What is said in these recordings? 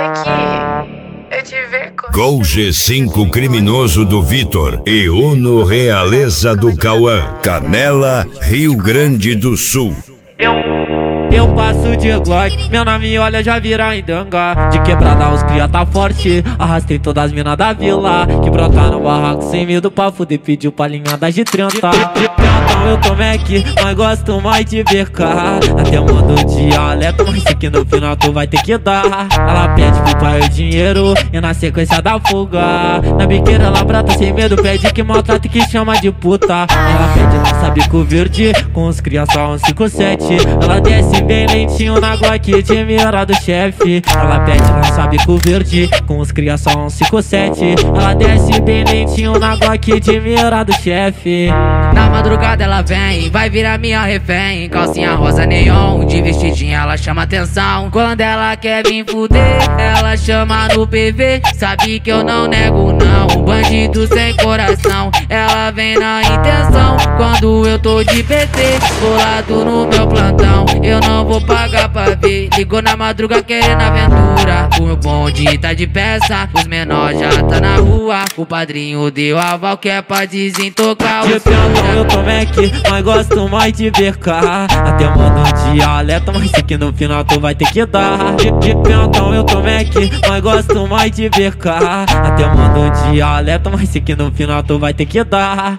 Moleque, eu te ver com... Gol G5 criminoso do Vitor e Uno Realeza do Cauã. Canela, Rio Grande do Sul. Eu passo de Glock, meu nome olha já vira endanga. De quebrada os cria tá forte, arrastei todas as minas da vila que brota no barraco sem medo pra fuder, pediu palhinhadas de 30. Então eu tô Mac, mas gosto mais de BK. Até mando dialeto, mas sei que no final tu vai ter que dar. Ela pede pro pai o dinheiro e na sequência da fuga. Na biqueira ela brota sem medo, pede que maltrata e que chama de puta. Ela pede não sabe com verde, com os cria só 157. Ela desce bem lentinho na Glock de mira do chefe. Ela pede não sabe com verde, com os cria só 157. Ela desce bem lentinho na Glock de mira do chefe. Na madrugada ela vem, vai virar minha refém. Calcinha rosa neon, de vestidinha ela chama atenção. Quando ela quer vir fuder, ela chama no PV. Sabe que eu não nego não, bandido sem coração. Ela vem na intenção, quando eu tô de PT, colado no meu plantão. Eu não vou pagar pra ver, ligou na madruga querendo aventura. O meu bonde tá de peça, os menores já tá na rua. O padrinho deu aval que é pra desentocar o som. Eu tô Mac, mas gosto mais de BK. Até mando um dialeto, mas sei que no final tu vai ter que dar. De pentão eu tô Mac, mas gosto mais de BK. Até mando um dialeto, mas sei que no final tu vai ter que dar.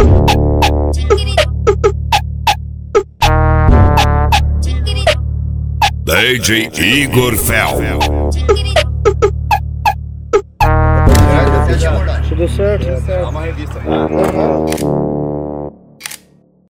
DJ Igor Fel. Tudo certo? É uma revista.